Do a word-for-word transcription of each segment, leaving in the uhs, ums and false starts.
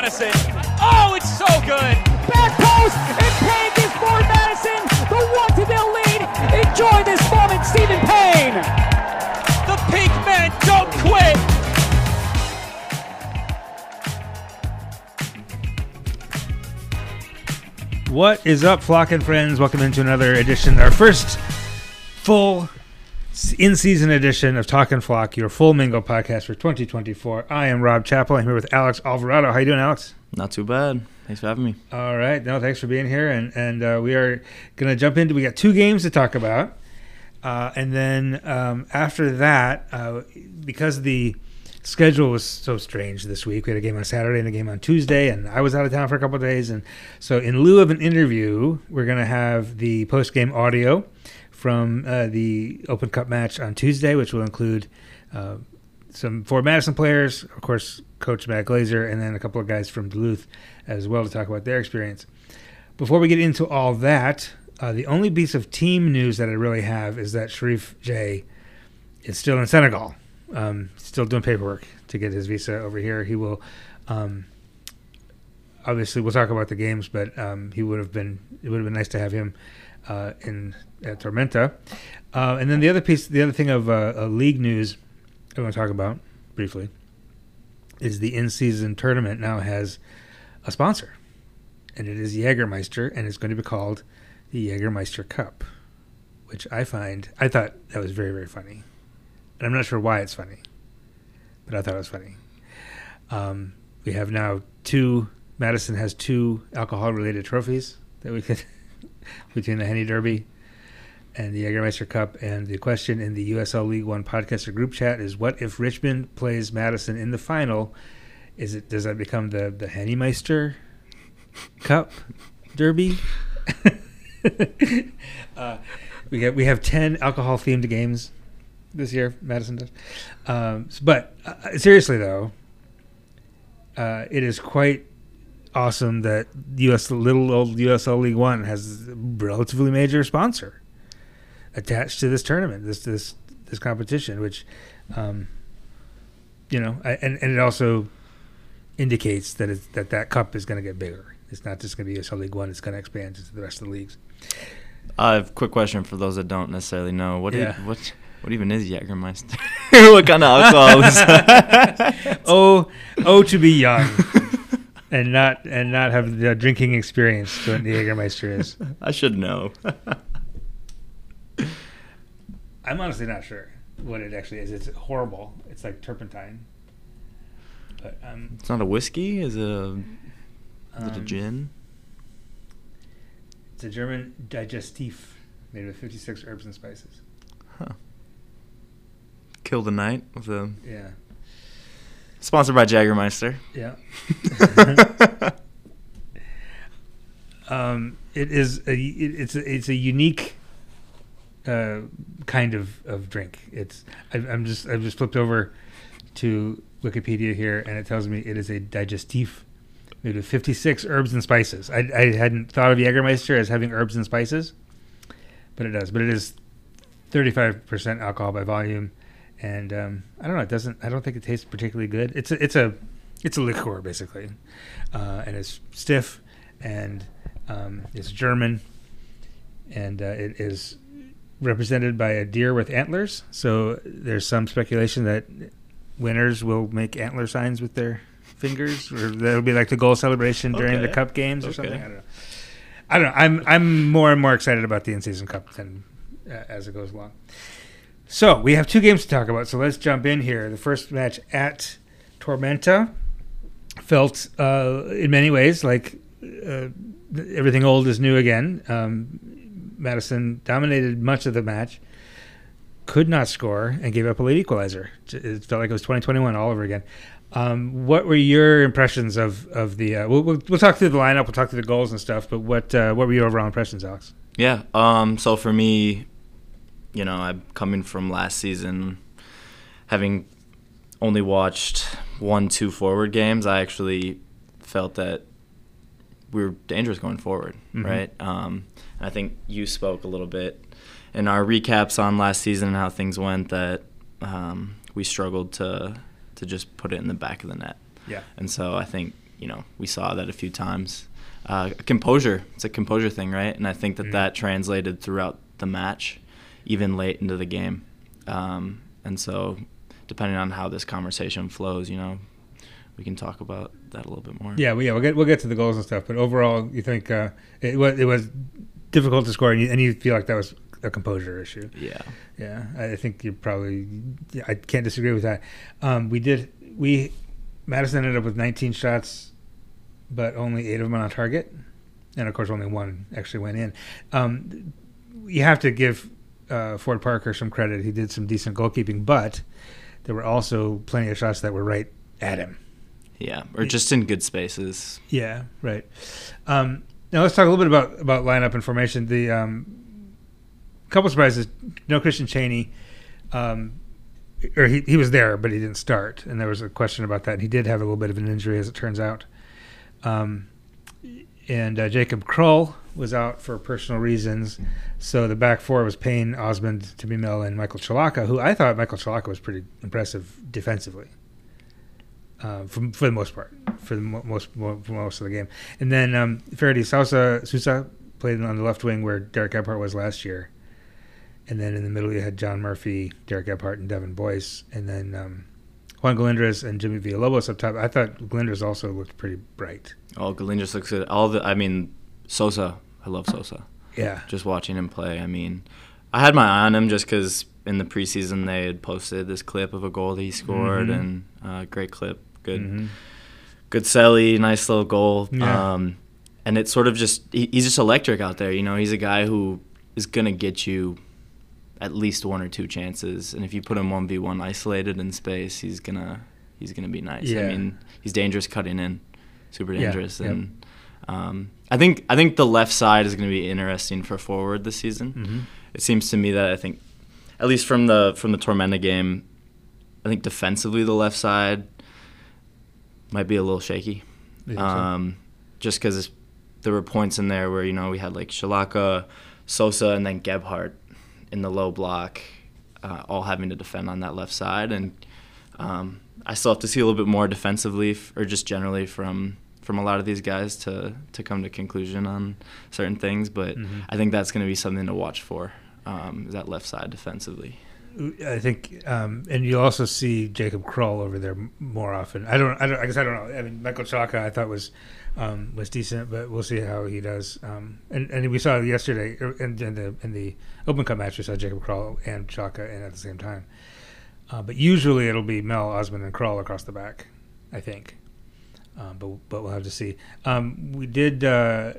Madison. Oh, it's so good. Back post, and Payne gives Forward Madison the one to nil lead. Enjoy this moment, Stephen Payne. The Pink Men don't quit. What is up, Flock and friends? Welcome into another edition, our first full in-season edition of Talkin' Flock, your full Mingo podcast for twenty twenty-four. I am Rob Chappell. I'm here with Alex Alvarado. How you doing, Alex? Not too bad. Thanks for having me. All right. No, thanks for being here. And and uh, we are going to jump into, we got two games to talk about. Uh, and then um, after that, uh, because the schedule was so strange this week, we had a game on Saturday and a game on Tuesday, and I was out of town for a couple of days. And so in lieu of an interview, we're going to have the post-game audio from uh, the Open Cup match on Tuesday, which will include uh, some Forward Madison players, of course, Coach Matt Glazer, and then a couple of guys from Duluth as well to talk about their experience. Before we get into all that, uh, the only piece of team news that I really have is that Sharif J is still in Senegal, um, still doing paperwork to get his visa over here. He will, um, obviously, we'll talk about the games, but um, he would have been. It would have been nice to have him uh, in at Tormenta. Uh, and then the other piece, the other thing of uh, uh, league news I want to talk about briefly is the in-season tournament now has a sponsor, and it is Jägermeister, and it's going to be called the Jägermeister Cup, which I find, I thought that was very, very funny. And I'm not sure why it's funny, but I thought it was funny. Um, we have now two, Madison has two alcohol-related trophies that we could, between the Henny Derby and the Jägermeister Cup. And the question in the U S L League One podcaster group chat is, what if Richmond plays Madison in the final? Is it, does that become the, the Hennymeister Cup Derby? uh, we have, we have ten alcohol-themed games this year, Madison does. Um, but uh, seriously, though, uh, it is quite awesome that U S little old U S L League One has a relatively major sponsor attached to this tournament, this this this competition, which, um, you know, I, and and it also indicates that it's, that that cup is going to get bigger. It's not just going to be U S L League One; it's going to expand into the rest of the leagues. I have a quick question for those that don't necessarily know. What Yeah. do you, what what even is Jägermeister? What kind of alcohol is that? oh, oh, to be young and not and not have the drinking experience to what the Jägermeister is. I should know. I'm honestly not sure what it actually is. It's horrible. It's like turpentine. But um, It's not a whiskey? Is it a, is it a um, gin? It's a German digestif made with fifty-six herbs and spices. Huh. Kill the Night with a Yeah. sponsored by Jägermeister. Yeah. um, it is a it, it's a, it's a unique uh, kind of, of drink. It's I, I'm just I've just flipped over to Wikipedia here, and it tells me it is a digestif made with fifty-six herbs and spices. I, I hadn't thought of Jägermeister as having herbs and spices, but it does. But it is thirty-five percent alcohol by volume. And um, I don't know. It doesn't. I don't think it tastes particularly good. It's a. It's a. It's a liqueur basically, uh, and it's stiff, and um, it's German, and uh, it is represented by a deer with antlers. So there's some speculation that winners will make antler signs with their fingers, or that'll be like the goal celebration during Okay. the cup games or Okay. something. I don't know. I don't know. I'm I'm more and more excited about the in-season cup than uh, as it goes along. So we have two games to talk about, so let's jump in here. The first match at Tormenta felt, uh, in many ways, like uh, everything old is new again. Um, Madison dominated much of the match, could not score, and gave up a late equalizer. It felt like it was twenty twenty-one all over again. Um, what were your impressions of, of the uh, – we'll, we'll, we'll talk through the lineup, we'll talk through the goals and stuff, but what uh, what were your overall impressions, Alex? Yeah. Um. So for me, you know, I'm coming from last season, having only watched one, two forward games. I actually felt that we were dangerous going forward, Mhm. right? Um, and I think you spoke a little bit in our recaps on last season and how things went, that um, we struggled to to just put it in the back of the net. Yeah. And so I think you know, we saw that a few times. Uh, composure, it's a composure thing, right? And I think that mm-hmm. that translated throughout the match, even late into the game. Um, and so depending on how this conversation flows, you know, we can talk about that a little bit more. Yeah, well, yeah, we'll get we'll get to the goals and stuff. But overall, you think uh, it was it was difficult to score, and you, and you feel like that was a composure issue. Yeah, yeah. I think you probably. I can't disagree with that. Um, we did we Madison ended up with nineteen shots, but only eight of them on target, and of course only one actually went in. Um, you have to give uh, Ford Parker some credit. He did some decent goalkeeping, but there were also plenty of shots that were right at him. Yeah, or just in good spaces. Yeah, right. Um, now let's talk a little bit about, about lineup and formation. The um, couple surprises. No Christian Chaney, um, or he he was there, but he didn't start, and there was a question about that. And he did have a little bit of an injury, as it turns out. Um, and uh, Jacob Krull was out for personal reasons, so the back four was Payne, Osmond, Timmy-Mill, and Michael Chalaka, who I thought Michael Chalaka was pretty impressive defensively. Uh, for, for the most part, for the mo- most for most of the game, and then um, Faraday Sousa Sousa played on the left wing where Derek Gebhardt was last year, and then in the middle you had John Murphy, Derek Gebhardt, and Devin Boyce, and then um, Juan Galindez and Jimmy Villalobos up top. I thought Galindez also looked pretty bright. Oh, Galindez looks good. All the, I mean, Sosa. I love Sosa. Yeah. Just watching him play. I mean, I had my eye on him just because in the preseason they had posted this clip of a goal that he scored, mm-hmm. and uh, great clip. Good, mm-hmm. good celly, nice little goal. Yeah. Um, and it's sort of just, he, he's just electric out there. You know, he's a guy who is going to get you at least one or two chances. And if you put him one v one isolated in space, he's going to he's gonna be nice. Yeah. I mean, he's dangerous cutting in, super dangerous. Yeah. And yep. um, I think I think the left side is going to be interesting for forward this season. Mm-hmm. It seems to me that I think, at least from the from the Tormenta game, I think defensively the left side might be a little shaky, um, so? just because there were points in there where, you know, we had like Chalaka, Sosa, and then Gebhardt in the low block, uh, all having to defend on that left side. And um, I still have to see a little bit more defensively, f- or just generally from from a lot of these guys to, to come to conclusion on certain things. But mm-hmm. I think that's going to be something to watch for, um, is that left side defensively. I think, um, and you'll also see Jacob Krull over there more often. I don't, I don't, I guess I don't know. I mean, Michael Chalaka I thought was um, was decent, but we'll see how he does. Um, and and we saw yesterday in, in the in the Open Cup match, we saw Jacob Krull and Chalaka in at the same time. Uh, but usually it'll be Mel, Osmond, and Krull across the back, I think. Um, but but we'll have to see. Um, we did uh,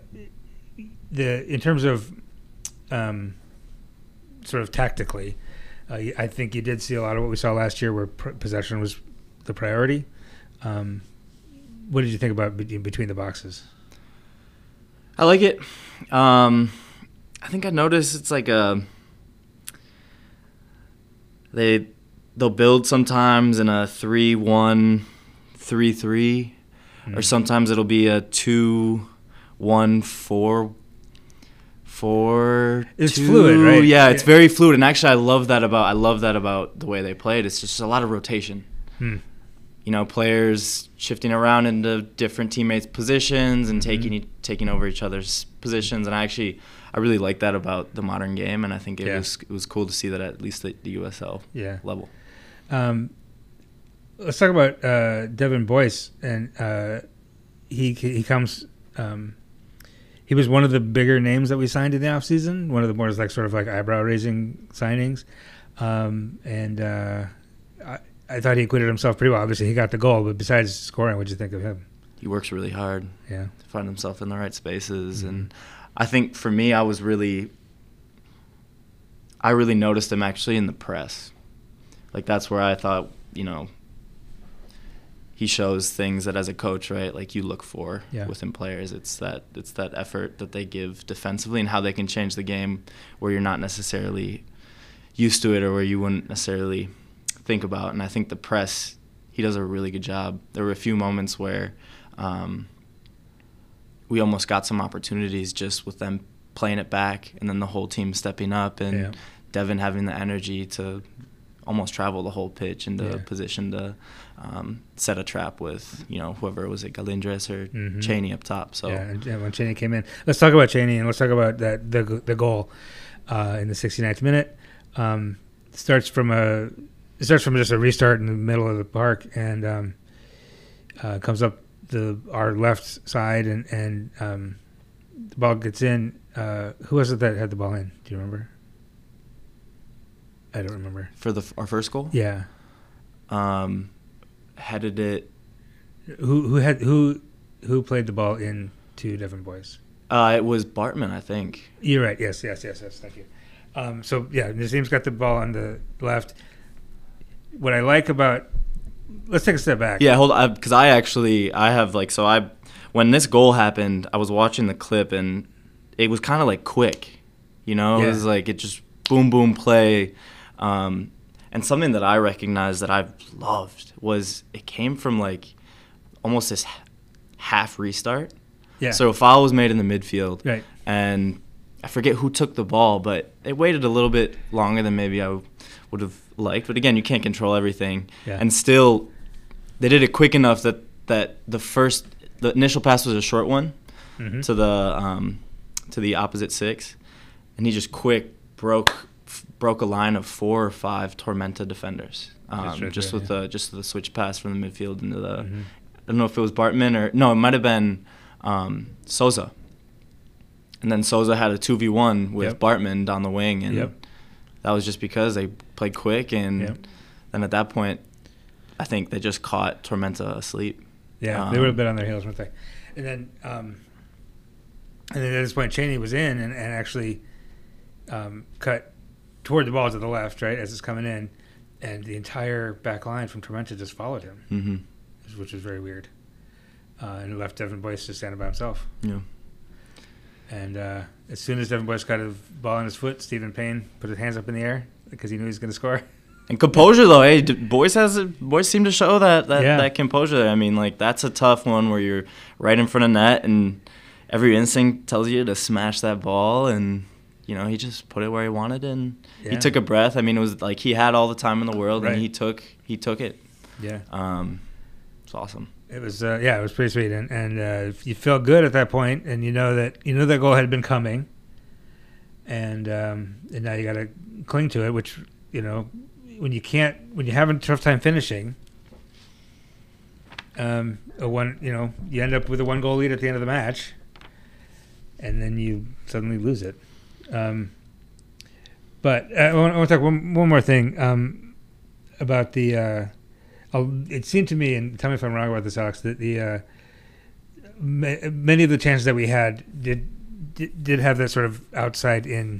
the in terms of um, sort of tactically. Uh, I think you did see a lot of what we saw last year, where pr- possession was the priority. Um, what did you think about be- between the boxes? I like it. Um, I think I noticed it's like a they they'll build sometimes in a three one, three three, mm-hmm. or sometimes it'll be a two one four. Four, it's two. fluid, right? Yeah, it's yeah. very fluid, and actually, I love that about I love that about the way they played. It's just a lot of rotation. Hmm. You know, players shifting around into different teammates' positions and mm-hmm. taking taking over each other's positions. And I actually, I really like that about the modern game, and I think it yeah. was it was cool to see that at least at the U S L yeah. level. Um, let's talk about uh, Devin Boyce, and uh, he he comes. Um, He was one of the bigger names that we signed in the offseason, one of the more like sort of like eyebrow-raising signings. Um, and uh, I, I thought he acquitted himself pretty well. Obviously, he got the goal, but besides scoring, what did you think of him? He works really hard yeah. to find himself in the right spaces. Mm-hmm. And I think for me, I was really – I really noticed him actually in the press. Like that's where I thought, you know – he shows things that as a coach, right, like you look for yeah. within players. It's that it's that effort that they give defensively and how they can change the game where you're not necessarily used to it or where you wouldn't necessarily think about. And I think the press, he does a really good job. There were a few moments where um, we almost got some opportunities just with them playing it back and then the whole team stepping up and yeah. Devin having the energy to almost travel the whole pitch into Yeah. position to um, set a trap with, you know, whoever was it, Galindres or Mhm. Cheney up top. So Yeah, and, and when Cheney came in, let's talk about Cheney and let's talk about that the the goal uh, in the sixty-ninth minute. Um, starts from a it starts from just a restart in the middle of the park and um, uh, comes up the our left side and and um, the ball gets in. Uh, who was it that had the ball in? Do you remember? I don't remember. for the our first goal, Yeah, um, headed it. who who had who who played the ball in to Devon Boyce? Uh, it was Bartman, I think. You're right. Yes, yes, yes, yes. Thank you. Um, so yeah, Nazim's got the ball on the left. What I like about let's take a step back. Yeah, hold on, because I actually I have like so I when this goal happened, I was watching the clip and it was kind of like quick, you know. Yeah. It was like it just boom boom play, um, and something that I recognized that I've loved was it came from like almost this h- half restart. Yeah. So a foul was made in the midfield, Right. and I forget who took the ball, but they waited a little bit longer than maybe I would have liked. But again, you can't control everything, Yeah. and still, they did it quick enough that, that the first, the initial pass was a short one Mhm. to the um, to the opposite six, and he just quick broke f- broke a line of four or five Tormenta defenders, um, Just right just there, with yeah. the just the switch pass from the midfield into the. Mhm. I don't know if it was Bartman or no, it might have been um, Souza. And then Souza had a two v one with Yep. Bartman down the wing, and Yep. that was just because they played quick, and Yep. then at that point, I think they just caught Tormenta asleep. Yeah, they were a Um, bit on their heels, weren't they? And then, um, and then at this point, Cheney was in and, and actually um, cut toward the ball to the left, right, as it's coming in, and the entire back line from Tormenta just followed him, Mm-hmm. which was very weird. Uh, and it left Devon Boyce to stand by himself. Yeah. And uh, as soon as Devon Boyce got a ball in his foot, Stephen Payne put his hands up in the air because he knew he was going to score. And composure though, hey, d- boys has a, boys seem to show that that, Yeah. that composure there. I mean, like that's a tough one where you're right in front of net, and every instinct tells you to smash that ball, and you know he just put it where he wanted, and Yeah. he took a breath. I mean, it was like he had all the time in the world, Right. and he took he took it. Yeah. Um, it's awesome. It was, uh, yeah, it was pretty sweet, and and uh, you felt good at that point, and you know that you know that goal had been coming, and um, and now you got to cling to it. Which you know, when you can't, when you have a tough time finishing, um, a one, you know, you end up with a one goal lead at the end of the match, and then you suddenly lose it. Um, but uh, I want to talk one one more thing um, about the. Uh, I'll, it seemed to me, and tell me if I'm wrong about this, Alex, that the uh, ma- many of the chances that we had did did, did have that sort of outside in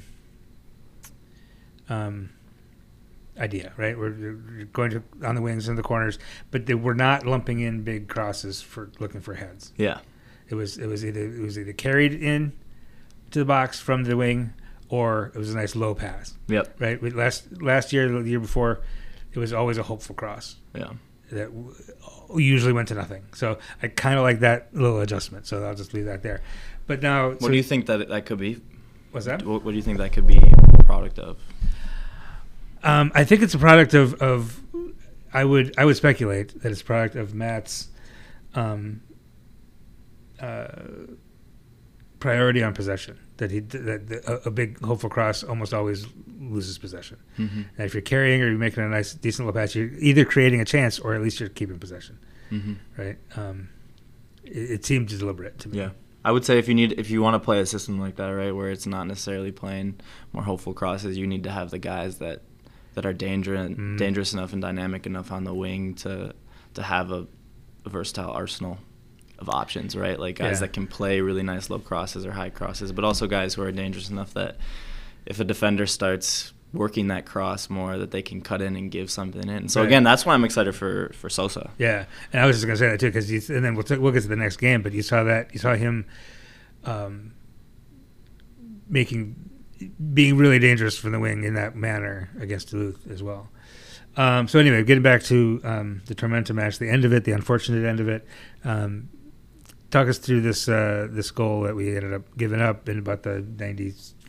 um, idea, right? We're, we're going to on the wings and the corners, but they were not lumping in big crosses for looking for heads. Yeah. It was it was either it was either carried in to the box from the wing, or it was a nice low pass. Yep. Right. We, last last year, the year before, it was always a hopeful cross Yeah. that w- usually went to nothing. So I kind of like that little adjustment. So I'll just leave that there. But now, What so, do you think that that could be? what's that? What, what do you think that could be a product of? Um, I think it's a product of, of I would I would speculate that it's a product of Matt's um, uh, priority on possession. That he that the, a, a big hopeful cross almost always loses possession. Mm-hmm. And if you're carrying or you're making a nice decent little pass, you're either creating a chance or at least you're keeping possession. Mm-hmm. Right? Um, it, it seemed deliberate to me. Yeah. I would say if you need if you want to play a system like that, right, where it's not necessarily playing more hopeful crosses, you need to have the guys that that are dangerous Mm. dangerous enough and dynamic enough on the wing to to have a, a versatile arsenal of options, right? Like guys Yeah. that can play really nice low crosses or high crosses, but also guys who are dangerous enough that if a defender starts working that cross more, that they can cut in and give something in. So Right. again, that's why I'm excited for for Sosa. Yeah, and I was just gonna say that too, because and then we'll t- we'll get to the next game, but you saw that you saw him um, making being really dangerous from the wing in that manner against Duluth as well. Um, so anyway, getting back to um, the Tormenta match, the end of it, the unfortunate end of it. Um, talk us through this uh, this goal that we ended up giving up in about the ninety-fourth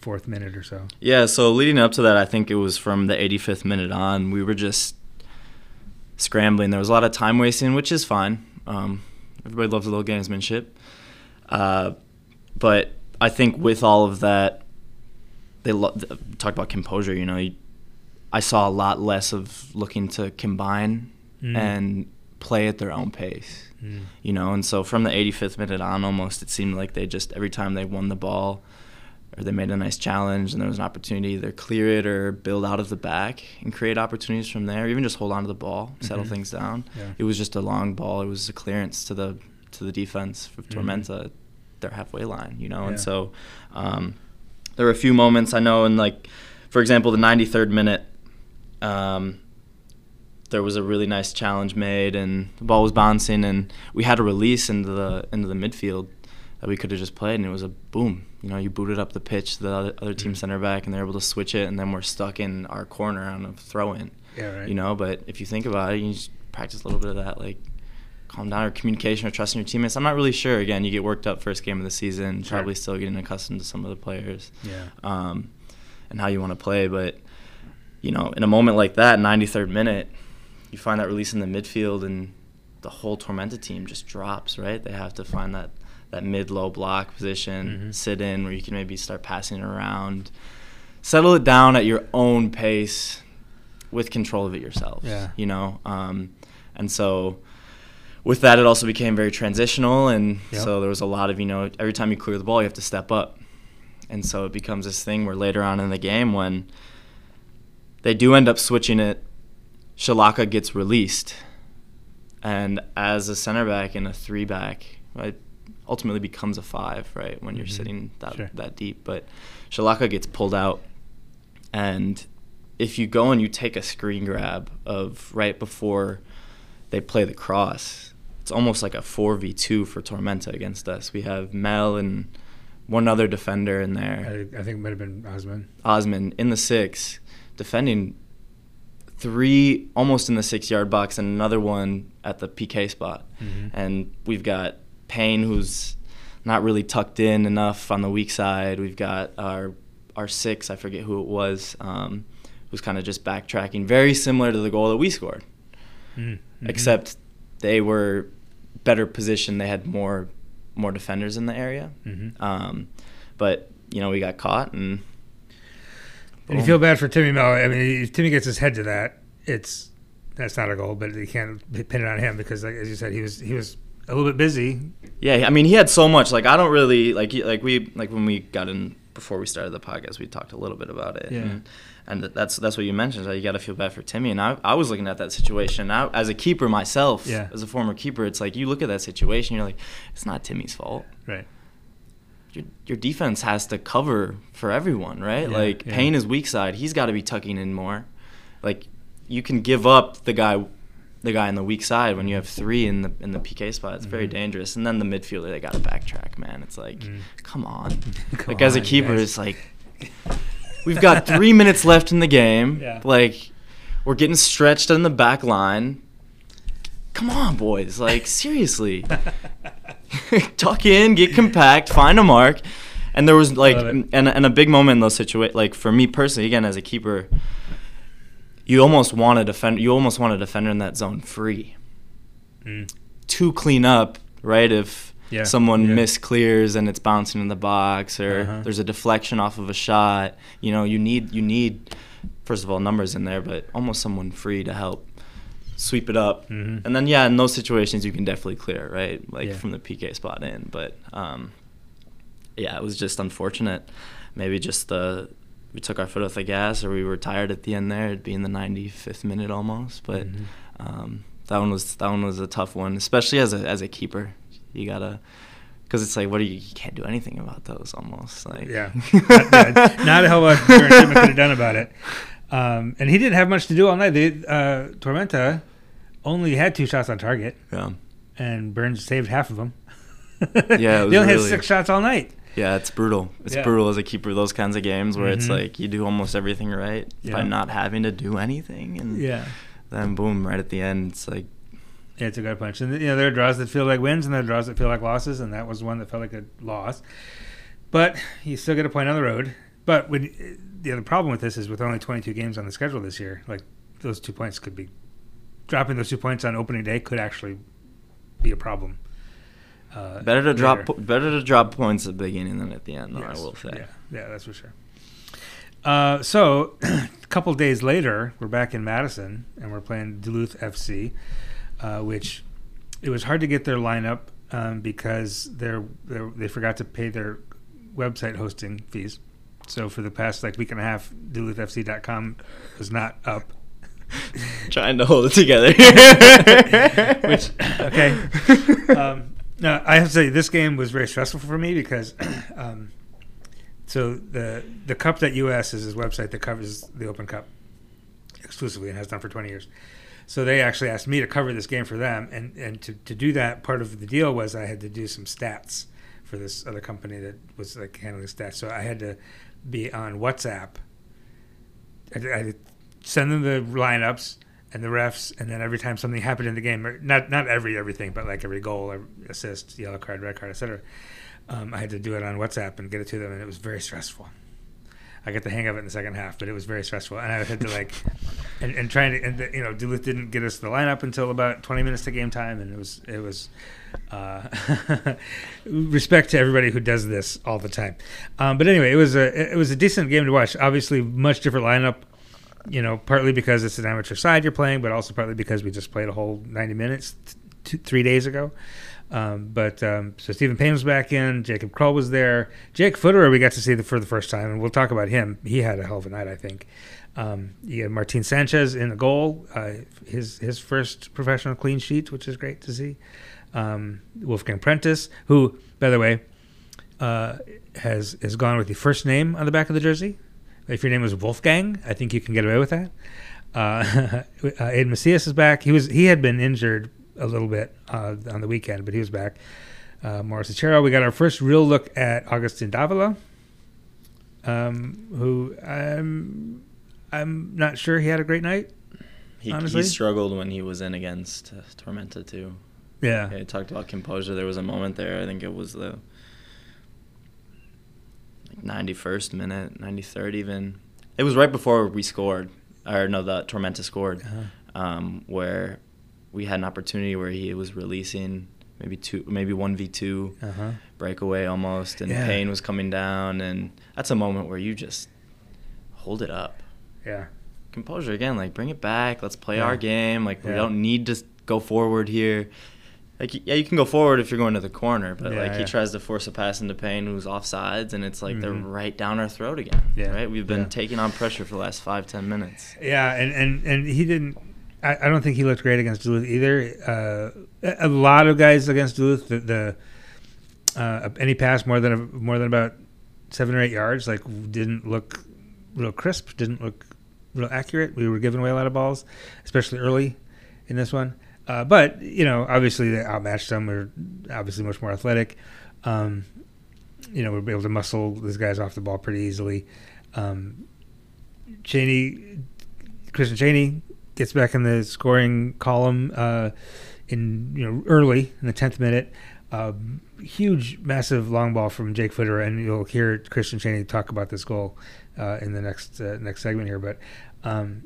eighty-fourth minute or so. Yeah, so leading up to that, I think it was from the eighty-fifth minute on, we were just scrambling. There was a lot of time wasting, which is fine. Um, everybody loves a little gamesmanship. Uh, but I think with all of that, they lo- talk about composure. You know, you, I saw a lot less of looking to combine mm. and play at their own pace. Mm. You know, and so from the eighty-fifth minute on, almost it seemed like they just every time they won the ball or they made a nice challenge and there was an opportunity to either clear it or build out of the back and create opportunities from there, or even just hold on to the ball, settle mm-hmm. things down. Yeah. It was just a long ball. It was a clearance to the to the defense of Tormenta, mm-hmm. their halfway line, you know. Yeah. And so um, there were a few moments I know, and like, for example, the ninety-third minute, um, there was a really nice challenge made and the ball was bouncing and we had a release into the into the midfield that we could have just played, and it was a boom. You know, you booted up the pitch to the other, other team center back, and they're able to switch it, and then we're stuck in our corner on a throw-in. Yeah, right. You know, but if you think about it, you just practice a little bit of that, like calm down, or communication, or trusting your teammates. I'm not really sure. Again, you get worked up first game of the season, sure. probably still getting accustomed to some of the players, yeah, um, and how you want to play. But you know, in a moment like that, ninety-third minute, you find that release in the midfield, and the whole Tormenta team just drops. Right, they have to find that. that mid-low block position, mm-hmm. sit in where you can maybe start passing it around, settle it down at your own pace with control of it yourself, yeah. you know? Um, and so with that, it also became very transitional, and yep. so there was a lot of, you know, every time you clear the ball, you have to step up. And so it becomes this thing where later on in the game when they do end up switching it, Shalaka gets released. And as a center back and a three back, right, ultimately becomes a five, right, when you're mm-hmm. sitting that sure. that deep. But Shalaka gets pulled out, and if you go and you take a screen grab of right before they play the cross, it's almost like a four v two for Tormenta against us. We have Mel and one other defender in there. I, I think it might have been Osman. Osman in the six, defending three almost in the six-yard box and another one at the P K spot. Mm-hmm. And we've got Payne, who's not really tucked in enough on the weak side. We've got our our six, I forget who it was, um, who's kind of just backtracking, very similar to the goal that we scored, mm-hmm. except they were better positioned. They had more more defenders in the area. Mm-hmm. Um, but, you know, we got caught. And, and you feel bad for Timmy Mel. I mean, if Timmy gets his head to that, it's that's not a goal, but you can't pin it on him because, like, as you said, he was he was – a little bit busy. Yeah, I mean, he had so much. Like, I don't really like. Like we like when we got in before we started the podcast, we talked a little bit about it. Yeah. And, and that's that's what you mentioned. So you got to feel bad for Timmy. And I I was looking at that situation. I, as a keeper myself, yeah. as a former keeper, it's like you look at that situation, you're like, it's not Timmy's fault. Right. Your your defense has to cover for everyone, right? Yeah, like yeah. Payne is weak side. He's got to be tucking in more. Like you can give up the guy. the guy on the weak side when you have three in the in the P K spot. It's mm-hmm. very dangerous. And then the midfielder, they got to backtrack, man. It's like, mm. come on. come like, as a on, keeper, guys. it's like, we've got three minutes left in the game. Yeah. Like, we're getting stretched on the back line. Come on, boys. Like, seriously. Tuck in, get compact, find a mark. And there was, like, and, and a big moment in those situations. Like, for me personally, again, as a keeper, You almost want a defender. You almost want a defender in that zone free mm. to clean up, right? If yeah. someone yeah. misclears and it's bouncing in the box, or uh-huh. there's a deflection off of a shot, you know, you need you need first of all numbers in there, but almost someone free to help sweep it up. Mm-hmm. And then yeah, in those situations you can definitely clear, right? Like yeah. from the P K spot in. But um, yeah, it was just unfortunate. Maybe just the. We took our foot off the gas, or we were tired at the end there. It'd be in the ninety-fifth minute almost, but mm-hmm. um, that one was that one was a tough one, especially as a as a keeper. You gotta, because it's like, what do you? You can't do anything about those almost. Like yeah, not, not, not a hell of a lot Shimmer could have done about it. Um, and he didn't have much to do all night. They, uh, Tormenta only had two shots on target. Yeah, and Burns saved half of them. Yeah, it was they only really, had six shots all night. Yeah, it's brutal. It's yeah. brutal as a keeper, those kinds of games where mm-hmm. it's like you do almost everything right yeah. by not having to do anything, and yeah. then boom, right at the end, it's like yeah, it's a gut punch. And you know, there are draws that feel like wins, and there are draws that feel like losses, and that was one that felt like a loss. But you still get a point on the road, but when the other problem with this is with only twenty-two games on the schedule this year, like those two points could be dropping those two points on opening day could actually be a problem. Uh, better to later. drop better to drop points at the beginning than at the end, though, Yes. I will say. Yeah, yeah, that's for sure. Uh, so, a couple days later, we're back in Madison, and we're playing Duluth F C, uh, which it was hard to get their lineup um, because they're, they're, they forgot to pay their website hosting fees. So, for the past like week and a half, Duluth F C dot com was not up. Trying to hold it together. Which, okay. Um, no, I have to say, this game was very stressful for me because... Um, So the the cup.us is his website that covers the Open Cup exclusively and has done for twenty years. So they actually asked me to cover this game for them, and, and to, to do that, part of the deal was I had to do some stats for this other company that was like handling stats. So I had to be on WhatsApp. I had, I had to send them the lineups and the refs, and then every time something happened in the game, or not not every everything, but like every goal, every assist, yellow card, red card, et cetera. Um, I had to do it on WhatsApp and get it to them, and it was very stressful. I got the hang of it in the second half, but it was very stressful, and I had to like, and, and trying to, and the, you know, Duluth didn't get us the lineup until about twenty minutes to game time, and it was, it was, uh, respect to everybody who does this all the time. Um, but anyway, it was a, it was a decent game to watch. Obviously, much different lineup, you know, partly because it's an amateur side you're playing, but also partly because we just played a whole ninety minutes t- two, three days ago. Um, but um, so Stephen Payne was back in. Jacob Kroll was there. Jake Footerer we got to see the, for the first time, and we'll talk about him. He had a hell of a night, I think. Um, you had Martin Sanchez in the goal, uh, his his first professional clean sheet, which is great to see. Um, Wolfgang Prentice, who, by the way, uh, has has gone with the first name on the back of the jersey. If your name was Wolfgang, I think you can get away with that. Uh, Aiden Macias is back. He was he had been injured a little bit uh, on the weekend, but he was back. Uh, Morris Achero. We got our first real look at Augustin Davila, um, who I'm I'm not sure he had a great night. He, honestly. he struggled when he was in against uh, Tormenta too. Yeah. yeah. He talked about composure. There was a moment there. I think it was the like ninety-first minute, ninety-third even. It was right before we scored, or no, the Tormenta scored, uh-huh. um, where we had an opportunity where he was releasing maybe two, maybe one v two uh-huh. breakaway almost, and yeah. Payne was coming down, and that's a moment where you just hold it up. Yeah. Composure again, like bring it back. Let's play yeah. our game. Like yeah. we don't need to go forward here. Like yeah, you can go forward if you're going to the corner, but yeah, like yeah. he tries to force a pass into Payne who's offsides, and it's like mm-hmm. they're right down our throat again. Yeah. Right? We've been yeah. taking on pressure for the last five, ten minutes. Yeah, and, and, and he didn't. I, I don't think he looked great against Duluth either. Uh, a lot of guys against Duluth, the, the uh, any pass more than a, more than about seven or eight yards, like didn't look real crisp, didn't look real accurate. We were giving away a lot of balls, especially early in this one. Uh, but, you know, obviously they outmatched them. We're obviously much more athletic. Um, you know, we're able to muscle these guys off the ball pretty easily. Um, Cheney, Christian Cheney gets back in the scoring column uh, in, you know, early in the tenth minute. Uh, huge, massive long ball from Jake Footerer, and you'll hear Christian Cheney talk about this goal uh, in the next uh, next segment here. But um,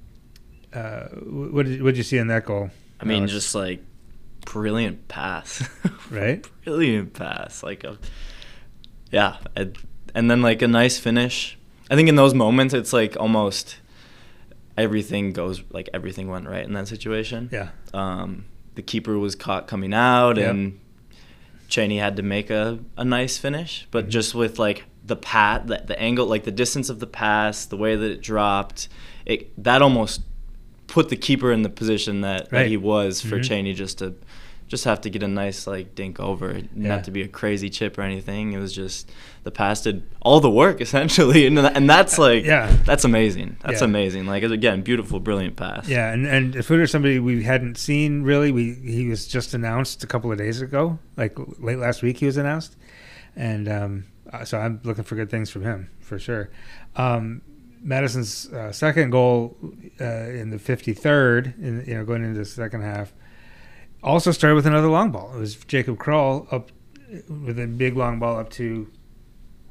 uh, what did what did you see in that goal? I mean, Alex? just like brilliant pass, right? Brilliant pass, like a yeah, and, and then like a nice finish. I think in those moments, it's like almost everything goes like everything went right in that situation. Yeah. Um, the keeper was caught coming out, yep. and Cheney had to make a, a nice finish, but mm-hmm. just with like the pat, the, the angle, like the distance of the pass, the way that it dropped, it that almost put the keeper in the position that, right. that he was for mm-hmm. Cheney just to just have to get a nice like dink over, yeah. not to be a crazy chip or anything. It was just the pass did all the work essentially, and and that's like yeah. that's amazing. That's yeah. amazing. Like again, beautiful, brilliant pass. Yeah, and and Footerer, somebody we hadn't seen really. We he was just announced a couple of days ago, like late last week. He was announced, and um, so I'm looking for good things from him for sure. Um, Madison's uh, second goal uh, in the fifty-third, in, you know, going into the second half, also started with another long ball. It was Jacob Kroll up with a big long ball up to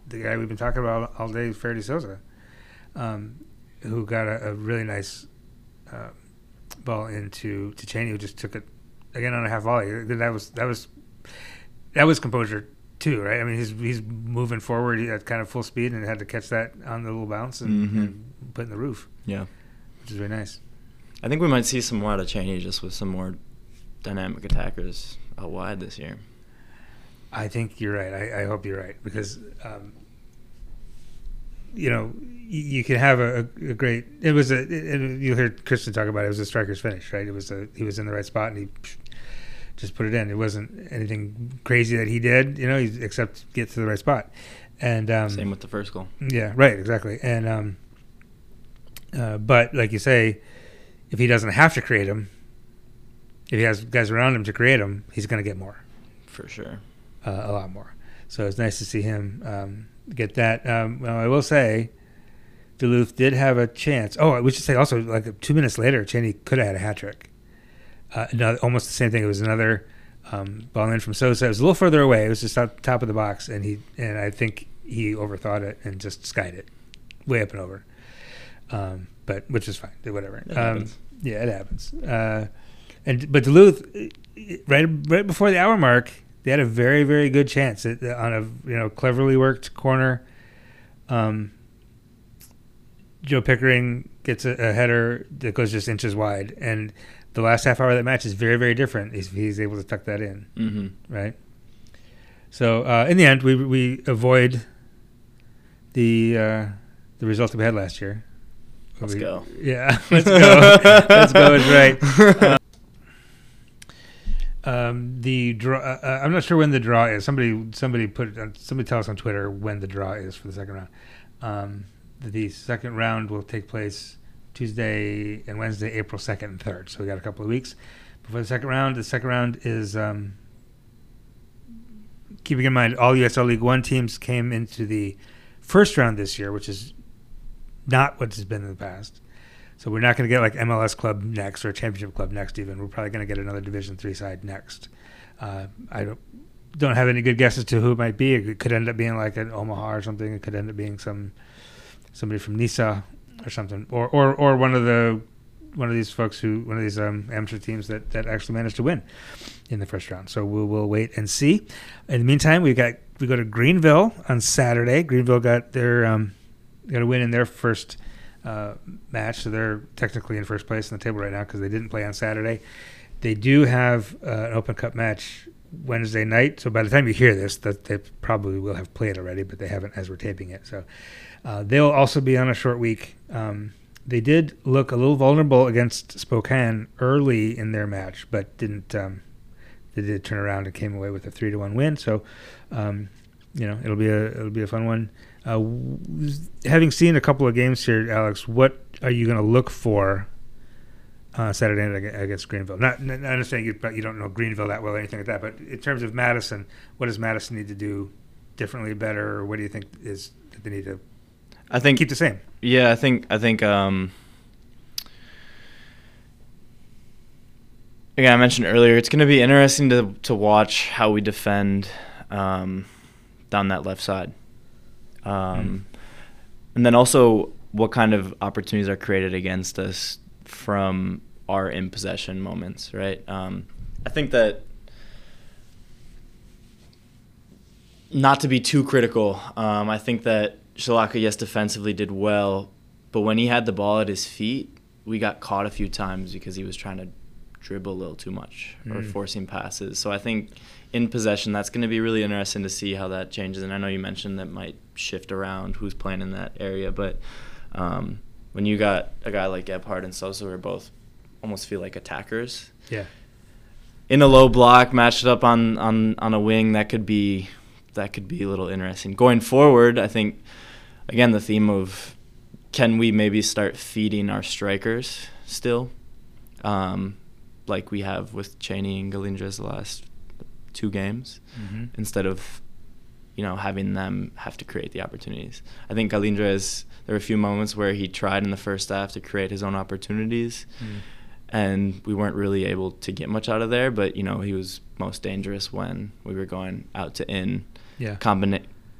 the guy we've been talking about all day, Ferdy Sosa, um, who got a, a really nice uh, ball into to Cheney, who just took it again on a half volley. That was that was that was composure too, right? I mean, he's he's moving forward at kind of full speed and had to catch that on the little bounce and, Mm-hmm. and put in the roof. Yeah, which is very nice. I think we might see some more out of Cheney, just with some more dynamic attackers out wide this year. I think you're right. I, I hope you're right because, um, you know, you, you can have a, a great. It was a. It, you heard Kristen talk about it. It was a striker's finish, right? It was a. He was in the right spot and he just put it in. It wasn't anything crazy that he did, you know, except get to the right spot. And um, same with the first goal. Yeah, right, exactly. And um, uh, but like you say, if he doesn't have to create them, if he has guys around him to create them, he's going to get more. For sure. Uh, a lot more. So it's nice to see him um, get that. Um, well, I will say, Duluth did have a chance. Oh, we should say also, like two minutes later, Cheney could have had a hat trick. Uh, another, almost the same thing. It was another um, ball in from Sosa. It was a little further away. It was just out top of the box, and he and I think he overthought it and just skied it way up and over. Um, but which is fine. Whatever. It um, happens. Yeah, it happens. Uh, and but Duluth, right right before the hour mark, they had a very, very good chance at, on a you know cleverly worked corner. Um, Joe Pickering gets a, a header that goes just inches wide, and the last half hour of that match is very, very different if he's able to tuck that in, Mm-hmm. right? So uh, in the end, we we avoid the uh, the result that we had last year. Let's we, go. Yeah, let's go. Let's go is right. Um, Um, the draw. Uh, I'm not sure when the draw is. Somebody, somebody put it on, somebody tell us on Twitter when the draw is for the second round. Um, the second round will take place Tuesday and Wednesday, April second and third. So we got a couple of weeks before the second round. The second round is um, keeping in mind all U S L League One teams came into the first round this year, which is not what has been in the past. So we're not going to get like M L S club next or a championship club next. Even we're probably going to get another Division Three side next. Uh, I don't don't have any good guesses to who it might be. It could end up being like an Omaha or something. It could end up being some somebody from Nisa or something, or or, or one of the one of these folks who one of these um, amateur teams that, that actually managed to win in the first round. So we'll we'll wait and see. In the meantime, we got we go to Greenville on Saturday. Greenville got their um, got a win in their first. Uh, match, so they're technically in first place in the table right now because they didn't play on Saturday. They do have uh, an Open Cup match Wednesday night, so by the time you hear this, that they probably will have played already, but they haven't as we're taping it. So uh, they'll also be on a short week. Um, they did look a little vulnerable against Spokane early in their match, but didn't. Um, they did turn around and came away with a three to one win. So um, you know it'll be a it'll be a fun one. Uh, having seen a couple of games here, Alex, what are you going to look for uh, Saturday night against Greenville? Not, not understanding you, you don't know Greenville that well or anything like that, but in terms of Madison, what does Madison need to do differently, better, or what do you think is that they need to I think keep the same? Yeah, I think I think um, again, I mentioned earlier, it's going to be interesting to to watch how we defend um, down that left side. Um, mm. And then also what kind of opportunities are created against us from our in possession moments, right? Um, I think that not to be too critical, um, I think that Shalaka, yes, defensively did well, but when he had the ball at his feet, we got caught a few times because he was trying to dribble a little too much mm. or forcing passes. So I think in possession, that's going to be really interesting to see how that changes. And I know you mentioned that might shift around who's playing in that area, but um, when you got a guy like Gebhardt and Sosa who are both almost feel like attackers, yeah, in a low block, matched up on, on, on a wing, that could be that could be a little interesting. Going forward, I think, again, the theme of can we maybe start feeding our strikers still, um, like we have with Cheney and Galindres the last two games, mm-hmm. instead of, you know, having them have to create the opportunities. I think Galindres, there were a few moments where he tried in the first half to create his own opportunities, mm. and we weren't really able to get much out of there, but, you know, he was most dangerous when we were going out to in, yeah. combina-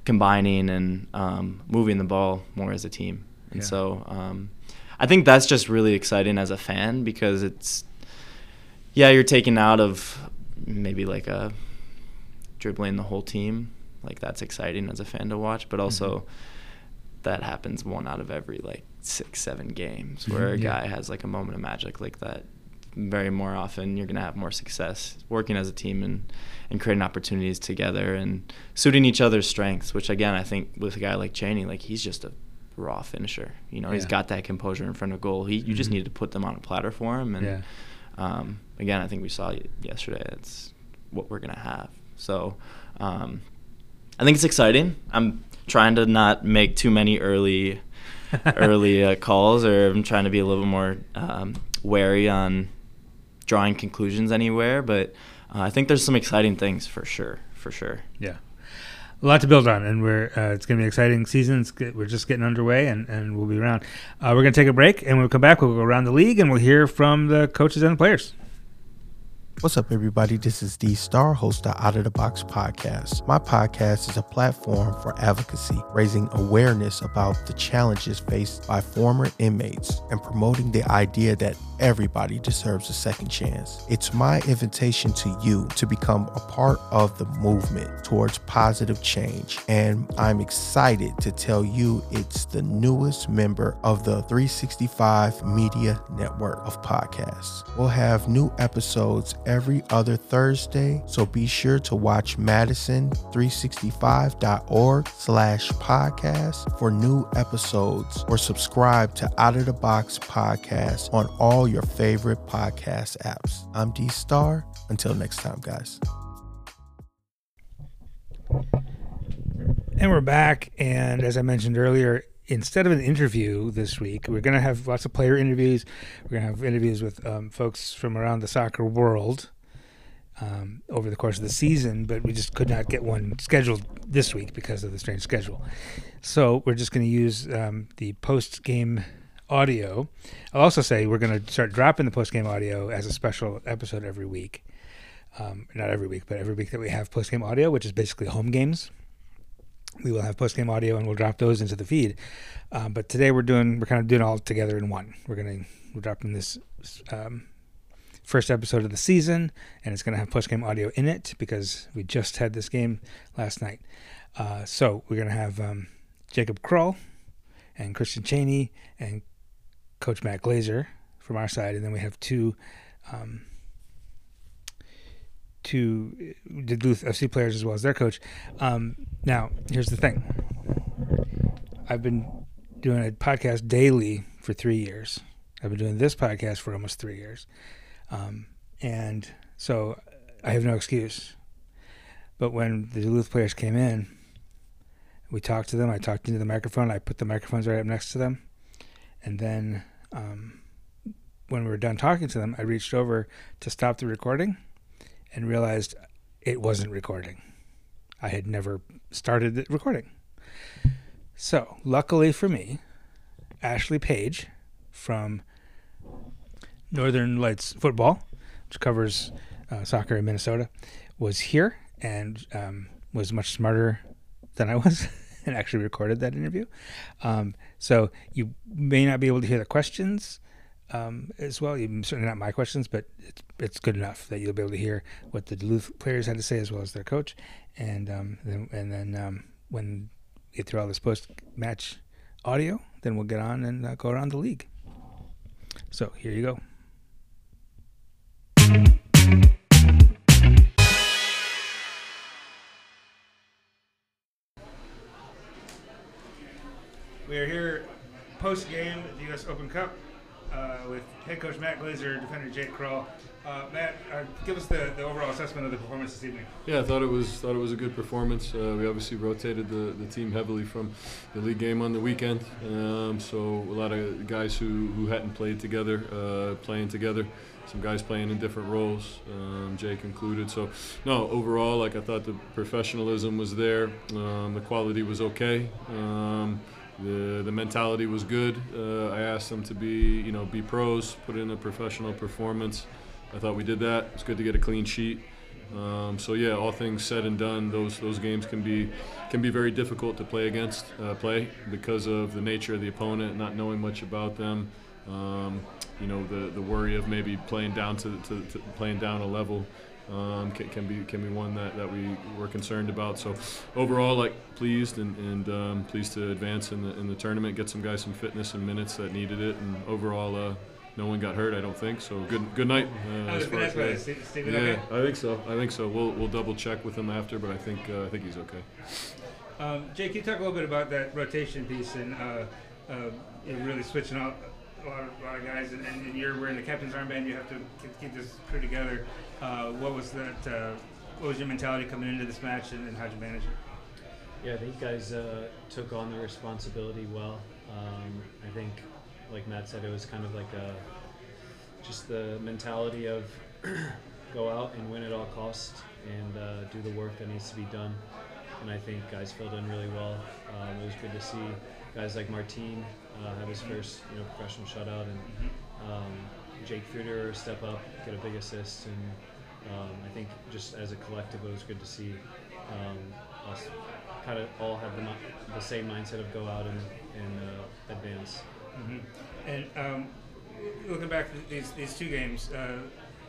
combining and um, moving the ball more as a team. And Yeah. so um, I think that's just really exciting as a fan because it's, yeah, you're taken out of maybe like a dribbling the whole team. Like that's exciting as a fan to watch, but also mm-hmm. that happens one out of every like six, seven games where a yeah. guy has like a moment of magic like that. Very more often you're going to have more success working as a team and, and creating opportunities together and suiting each other's strengths, which again, I think with a guy like Cheney, like he's just a raw finisher. You know, yeah. he's got that composure in front of goal. He, you mm-hmm. just need to put them on a platter for him. And yeah. um, again, I think we saw yesterday, it's what we're going to have. So um, I think it's exciting. I'm trying to not make too many early early uh, calls, or I'm trying to be a little more um, wary on drawing conclusions anywhere, but uh, I think there's some exciting things for sure, for sure. Yeah, a lot to build on, and we're uh, it's going to be an exciting season. It's get, we're just getting underway, and, and we'll be around. Uh, we're going to take a break, and when we come back, we'll go around the league, and we'll hear from the coaches and the players. What's up, everybody? This is D Star, host of Out of the Box podcast. My podcast is a platform for advocacy, raising awareness about the challenges faced by former inmates and promoting the idea that everybody deserves a second chance. It's my invitation to you to become a part of the movement towards positive change, and I'm excited to tell you it's the newest member of the three sixty-five Media Network of podcasts. We'll have new episodes every other Thursday, so be sure to watch Madison three sixty-five dot org slash podcast for new episodes, or subscribe to Out of the Box podcast on all your favorite podcast apps. I'm D Star. Until next time, guys. And we're back, and as I mentioned earlier, instead of an interview this week, we're going to have lots of player interviews. We're going to have interviews with um, folks from around the soccer world um, over the course of the season, but we just could not get one scheduled this week because of the strange schedule. So we're just going to use um, the post-game audio. I'll also say we're going to start dropping the post-game audio as a special episode every week. Um, not every week, but every week that we have post-game audio, which is basically home games. We will have post-game audio, and we'll drop those into the feed. Um, but today we're doing, we're kind of doing it all together in one. We're going to, we're dropping this um, first episode of the season, and it's going to have post-game audio in it because we just had this game last night. Uh, so we're going to have um, Jacob Krull and Christian Cheney and Coach Matt Glazer from our side, and then we have two um, two Duluth F C players as well as their coach. Um, now, here's the thing. I've been doing a podcast daily for three years. I've been doing this podcast for almost three years. Um, and so I have no excuse. But when the Duluth players came in, we talked to them. I talked into the microphone. I put the microphones right up next to them. And then um, when we were done talking to them, I reached over to stop the recording and realized it wasn't recording. I had never started the recording. So, luckily for me, Ashley Page from Northern Lights Football, which covers uh, soccer in Minnesota, was here and um, was much smarter than I was and actually recorded that interview. Um, so you may not be able to hear the questions um, as well. You, certainly not my questions, but it's, it's good enough that you'll be able to hear what the Duluth players had to say as well as their coach. And um, then, and then um, when we get through all this post-match audio, then we'll get on and uh, go around the league. So here you go. We are here post-game at the U S Open Cup uh, with head coach Matt Glazer, defender Jake Krull. Uh, Matt, uh, give us the, the overall assessment of the performance this evening. Yeah, I thought it was thought it was a good performance. Uh, we obviously rotated the, the team heavily from the league game on the weekend, um, so a lot of guys who, who hadn't played together, uh, playing together. Some guys playing in different roles, um, Jake included. So, no, overall, like I thought the professionalism was there. Um, the quality was okay. Um, The the mentality was good. Uh, I asked them to be, you know, be pros, put in a professional performance. I thought we did that. It's good to get a clean sheet. Um, so yeah, all things said and done, those those games can be can be very difficult to play against, uh, play because of the nature of the opponent, not knowing much about them. Um, you know, the the worry of maybe playing down to, to, to playing down a level. Um, can, can be can be one that, that we were concerned about. So overall, like pleased and, and um, pleased to advance in the in the tournament, get some guys some fitness and minutes that needed it, and overall, uh, no one got hurt, I don't think. So good good night. Uh, I was going to ask about Steven. Yeah, Okay? I think so. I think so. We'll we'll double check with him after, but I think uh, I think he's okay. Um, Jake, can you talk a little bit about that rotation piece and uh, uh, you know, really switching out a lot of, a lot of guys, and, and you're wearing the captain's armband. You have to keep, keep this crew together. Uh, what was that? Uh, what was your mentality coming into this match, and, and how'd you manage it? Yeah, I think guys uh, took on the responsibility well. Um, I think, like Matt said, it was kind of like a just the mentality of go out and win at all costs and uh, do the work that needs to be done. And I think guys filled in really well. Um, it was good to see guys like Martin uh, have his first, you know, professional shutout, and um, Jake Fuder step up, get a big assist, and um, I think just as a collective, it was good to see um, us kind of all have the, the same mindset of go out and, and uh, advance. Mm-hmm. And um, looking back at these these two games. Uh,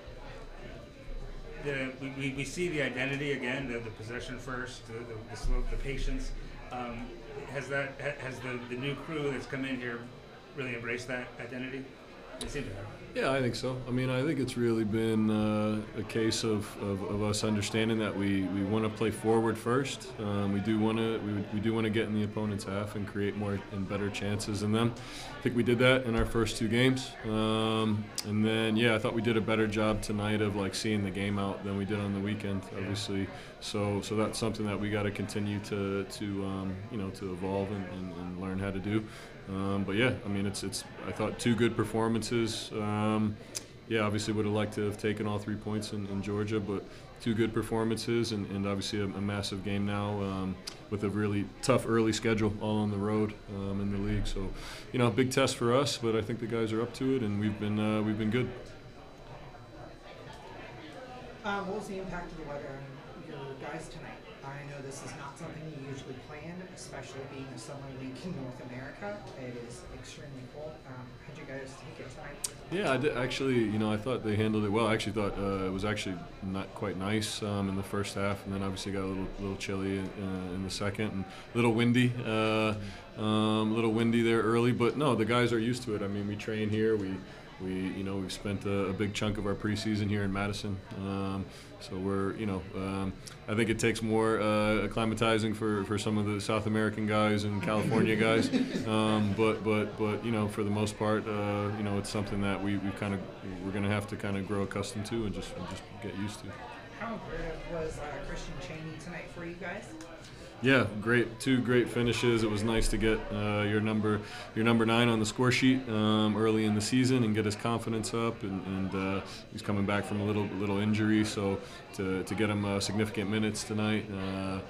The, we, we see the identity again, the, the possession first, the, the, the slope, the patience. Um, has that has the, the new crew that's come in here really embraced that identity? They seem to have. Yeah, I think so. I mean, I think it's really been uh, a case of, of, of us understanding that we, we want to play forward first. Um, we do want to we, we do want to get in the opponent's half and create more and better chances than them. I think we did that in our first two games, um, and then yeah, I thought we did a better job tonight of like seeing the game out than we did on the weekend, obviously. So so that's something that we got to continue to to um, you know to evolve and, and, and learn how to do. Um, but yeah, I mean, it's it's. I thought two good performances. Um, yeah, obviously would have liked to have taken all three points in, in Georgia, but two good performances, and, and obviously a, a massive game now um, with a really tough early schedule, all on the road um, in the league. So, you know, big test for us, but I think the guys are up to it, and we've been uh, we've been good. Um, what was the impact of the weather on your guys tonight? I know this is not something you usually plan, especially being a summer league in North America. It is extremely cold. Um, how'd you guys take it tonight? Yeah, I did, actually, you know, I thought they handled it well. I actually thought uh, it was actually not quite nice um, in the first half, and then obviously got a little little chilly uh, in the second, and a little windy, uh, um, a little windy there early. But no, the guys are used to it. I mean, we train here. We We, you know, we've spent a, a big chunk of our preseason here in Madison, um, so we're, you know, um, I think it takes more uh, acclimatizing for, for some of the South American guys and California guys, um, but but but you know, for the most part, uh, you know, it's something that we we kind of we're going to have to kind of grow accustomed to and just and just get used to. How imperative was uh, Christian Chaney tonight for you guys? Yeah, great. Two great finishes. It was nice to get uh, your number, your number nine on the score sheet um, early in the season and get his confidence up. And, and uh, he's coming back from a little little injury, so to to get him uh, significant minutes tonight, uh,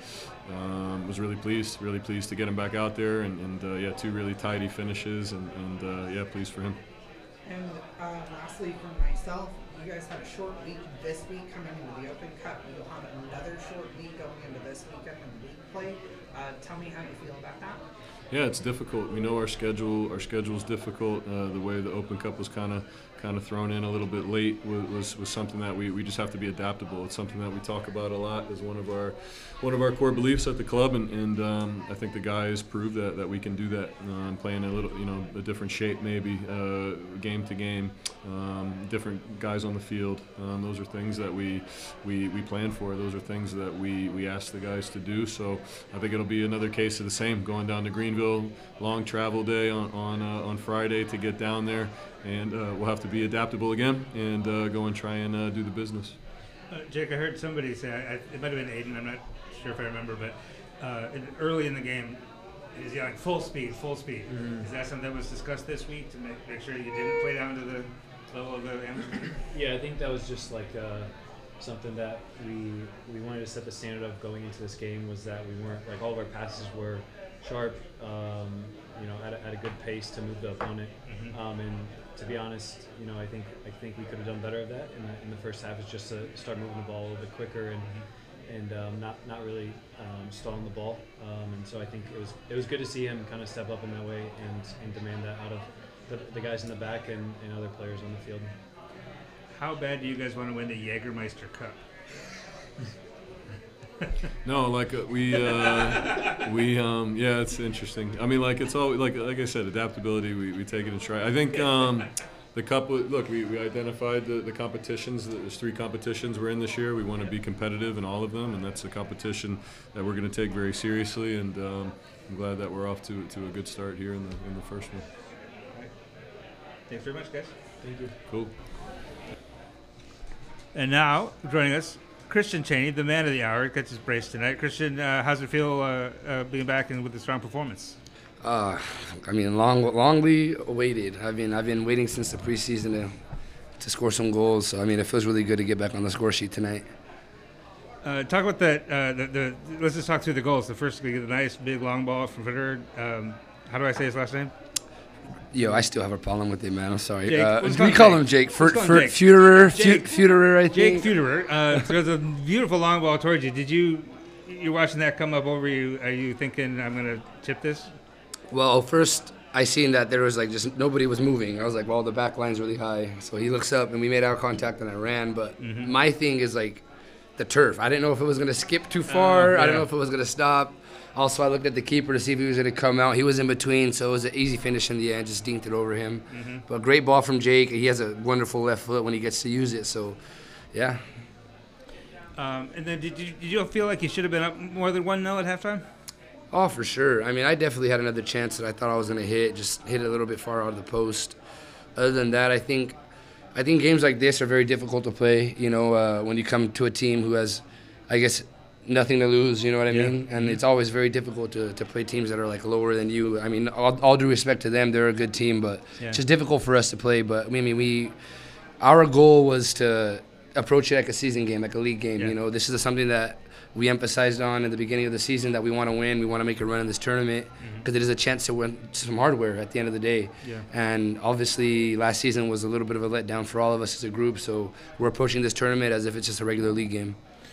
um, was really pleased. Really pleased to get him back out there. And, and uh, yeah, two really tidy finishes. And, and uh, yeah, pleased for him. And uh, lastly, for myself, you guys had a short week this week coming into the Open Cup. You'll have another short week going into this weekend in league play. Uh, tell me how you feel about that. Yeah, it's difficult. We know our schedule. Our schedule is difficult. Uh, the way the Open Cup was kind of kind of thrown in a little bit late was, was was something that we, we just have to be adaptable. It's something that we talk about a lot as one of our one of our core beliefs at the club, and, and um, I think the guys prove that, that we can do that. Um, playing a little, you know, a different shape maybe, uh, game to game, um, different guys on the field. Um, those are things that we we we plan for. Those are things that we we ask the guys to do. So I think it'll be another case of the same. Going down to Greenville, long travel day on on uh, on Friday to get down there. And uh, we'll have to be adaptable again and uh, go and try and uh, do the business. Uh, Jake, I heard somebody say, I, it might have been Aiden, I'm not sure if I remember, but uh, in, early in the game, he's yelling full speed, full speed. Mm-hmm. Is that something that was discussed this week to make, make sure you didn't play down to the level of the amateur? Yeah, I think that was just like uh, something that we we wanted to set the standard of going into this game, was that we weren't, like all of our passes were sharp, um, you know, at a, at a good pace to move the opponent. Mm-hmm. Um, and to be honest, you know, I think I think we could have done better of that in the, in the first half. Is just to start moving the ball a little bit quicker and and um, not not really um, stalling the ball. Um, and so I think it was it was good to see him kind of step up in that way and, and demand that out of the, the guys in the back and, and other players on the field. How bad do you guys want to win the Jägermeister Cup? No, like uh, we, uh, we, um, yeah, it's interesting. I mean, like it's all like like I said, adaptability. We, we take it and try. I think um, the cup. Look, we, we identified the, the competitions. There's three competitions we're in this year. We want to be competitive in all of them, and that's a competition that we're going to take very seriously. And um, I'm glad that we're off to to a good start here in the in the first one. Thanks very much, guys. Thank you. Cool. And now joining us, Christian Cheney, the man of the hour, gets his brace tonight. Christian, uh, how's it feel uh, uh, being back and with a strong performance? Uh, I mean, long, longly awaited. I mean, I've been waiting since the preseason to to score some goals. So I mean, it feels really good to get back on the score sheet tonight. Uh, talk about that. Uh, the, the let's just talk through the goals. The first, we get a nice big long ball from Federer. Um, how do I say his last name? Yo, I still have a problem with it, man. I'm sorry. Jake. Uh, Let's we call call him him Jake. Let's call him Jake. Federer, Jake. Federer, I Jake think. Federer. Uh, so there's a beautiful long ball towards you. Did you? You're watching that come up over you. Are you thinking I'm gonna chip this? Well, first I seen that there was like just nobody was moving. I was like, well, the back line's really high. So he looks up and we made eye contact and I ran. But Mm-hmm. my thing is like the turf. I didn't know if it was gonna skip too far. Uh, I didn't yeah. know if it was gonna stop. Also, I looked at the keeper to see if he was gonna come out. He was in between, so it was an easy finish in the end. Just dinked it over him. Mm-hmm. But great ball from Jake. He has a wonderful left foot when he gets to use it. So, yeah. Um, and then did you, did you feel like you should have been up more than one nil at halftime? Oh, for sure. I mean, I definitely had another chance that I thought I was going to hit, just hit it a little bit far out of the post. Other than that, I think I think games like this are very difficult to play, you know, uh, when you come to a team who has, I guess, nothing to lose, you know what I Yeah. mean? And it's always very difficult to, to play teams that are, like, lower than you. I mean, all, all due respect to them, they're a good team, but Yeah. it's just difficult for us to play. But, I mean, we our goal was to approach it like a season game, like a league game, Yeah. you know. This is something that we emphasized on at the beginning of the season, that we want to win. We want to make a run in this tournament because it is a chance to win some hardware at the end of the day. Yeah. And obviously, last season was a little bit of a letdown for all of us as a group. So we're approaching this tournament as if it's just a regular league game.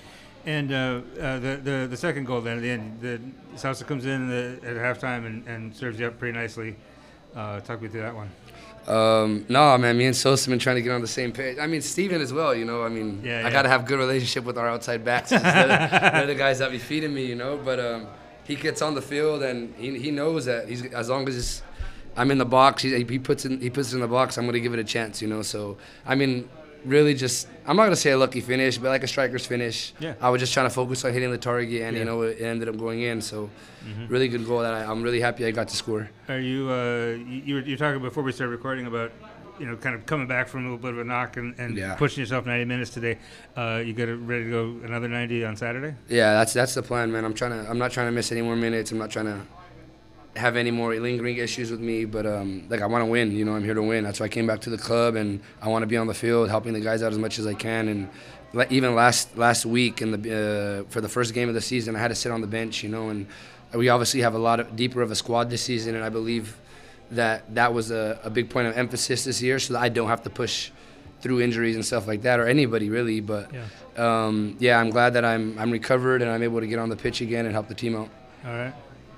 And uh, uh, the, the the second goal then at the end, the Sousa comes in the, at halftime and, and serves you up pretty nicely. Uh, talk me through that one. Um, no, man, me and Sosa been trying to get on the same page. I mean, Steven as well, you know. I mean, Yeah, I yeah. got to have good relationship with our outside backs. 'Cause they're, they're the guys that be feeding me, you know. But um, he gets on the field and he, he knows that he's as long as it's, I'm in the box, he, he puts in he puts it in the box, I'm going to give it a chance, you know. So, I mean, really just, I'm not going to say a lucky finish, but like a striker's finish. Yeah. I was just trying to focus on hitting the target, and, Yeah. you know, it ended up going in. So, Mhm. really good goal that I, I'm really happy I got to score. Are you, uh, you, you were you were talking before we started recording about, you know, kind of coming back from a little bit of a knock and, and Yeah. pushing yourself ninety minutes today. Uh, you got it ready to go another ninety on Saturday? Yeah, that's that's the plan, man. I'm trying to. I'm not trying to miss any more minutes. I'm not trying to have any more lingering issues with me. But um, like I want to win. You know, I'm here to win. That's why I came back to the club, and I want to be on the field, helping the guys out as much as I can. And le- even last last week, in the uh, for the first game of the season, I had to sit on the bench. You know, and we obviously have a lot of deeper of a squad this season, and I believe that that was a, a big point of emphasis this year, so that I don't have to push through injuries and stuff like that, or anybody really. But Yeah. um, yeah, I'm glad that I'm I'm recovered and I'm able to get on the pitch again and help the team out. All right.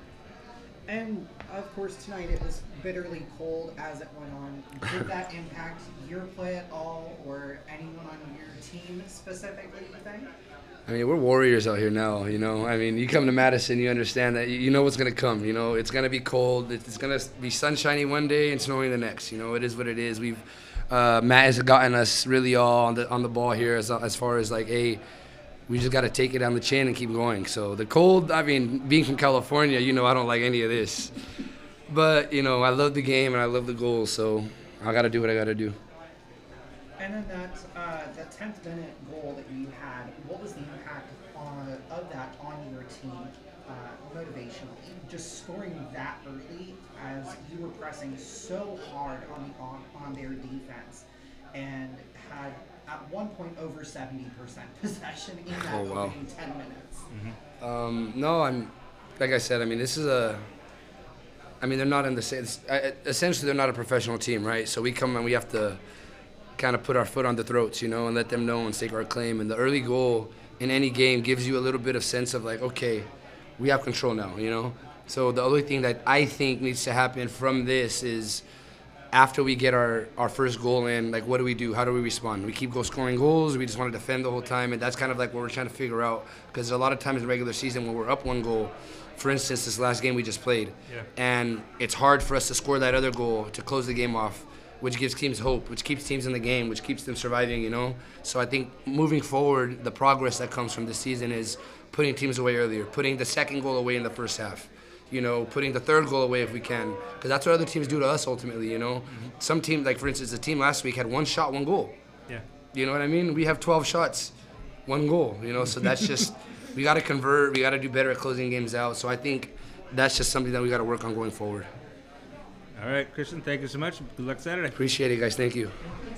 And of course, tonight it was bitterly cold as it went on. Did that impact your play at all, or anyone on your team specifically, you think? I mean, we're warriors out here now, you know. I mean, you come to Madison, you understand that you you know what's going to come, you know. It's going to be cold. It's going to be sunshiny one day and snowing the next, you know. It is what it is. We've uh, Matt has gotten us really all on the on the ball here as as far as like, hey, we just got to take it on the chin and keep going. So the cold, I mean, being from California, you know, I don't like any of this. But, you know, I love the game and I love the goals, so I got to do what I got to do. And then that uh, that tenth minute goal that you had, what was the impact on, of that on your team uh, motivationally? Just scoring that early as you were pressing so hard on the on, on their defense and had at one point over seventy percent possession in that Oh, wow. opening ten minutes. Um, no, I'm like I said. I mean, this is a I mean, they're not in the same. Essentially, they're not a professional team, right? So we come and we have to kind of put our foot on their throats, you know, and let them know and stake our claim. And the early goal in any game gives you a little bit of sense of like, okay, we have control now, you know. So the only thing that I think needs to happen from this is after we get our, our first goal in, like, what do we do? How do we respond? We keep go scoring goals. We just want to defend the whole time, and that's kind of like what we're trying to figure out. Because a lot of times in regular season when we're up one goal, for instance, this last game we just played, yeah. and it's hard for us to score that other goal to close the game off, which gives teams hope, which keeps teams in the game, which keeps them surviving, you know? So I think moving forward, the progress that comes from this season is putting teams away earlier, putting the second goal away in the first half. You know, putting the third goal away if we can, because that's what other teams do to us ultimately, you know. Mm-hmm. Some teams, like for instance, the team last week had one shot, one goal. Yeah. You know what I mean? We have twelve shots, one goal, you know, so that's just, we got to convert, we got to do better at closing games out. So I think that's just something that we got to work on going forward. All right, Christian, thank you so much. Good luck Saturday. Appreciate it, guys. Thank you.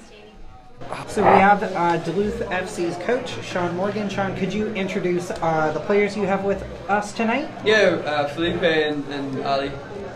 So we have uh, Duluth F C's coach, Sean Morgan. Sean, could you introduce uh, the players you have with us tonight? Yeah, uh, Felipe and, and Ali.